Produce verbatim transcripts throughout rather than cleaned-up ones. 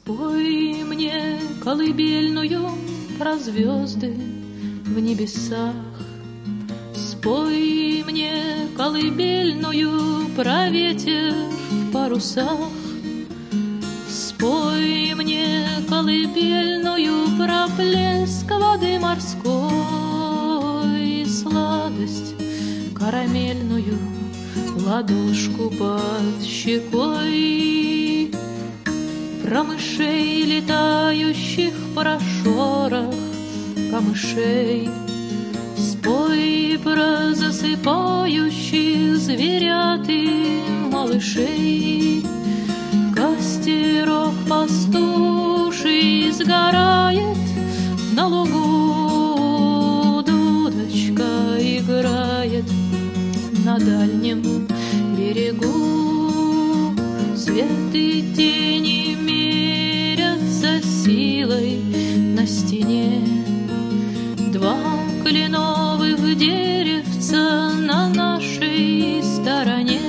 Спой мне колыбельную про звезды в небесах. Спой мне колыбельную про ветер в парусах. Спой мне колыбельную про плеск воды морской, сладость карамельную, ладошку под щекой, про мышей, летающих в прошорах камышей. Спой про засыпающих зверят и малышей. Костерок пастуший сгорает на лугу, дудочка играет на дальнем берегу. Свет и тени мерятся силой на стене. Два кленовых деревца на нашей стороне,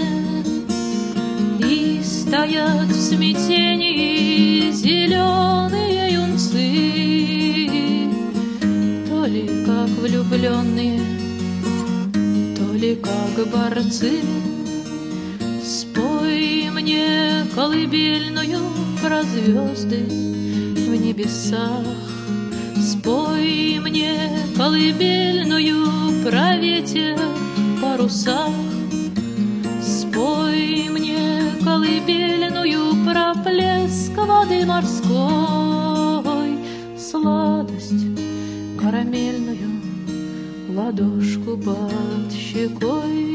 и стоят в смятении зеленые юнцы, то ли как влюбленные, то ли как борцы. Спой мне колыбельную про звезды в небесах. Спой мне колыбельную про ветер в парусах. Спой мне колыбельную про плеск воды морской, сладость карамельную, ладошку под щекой.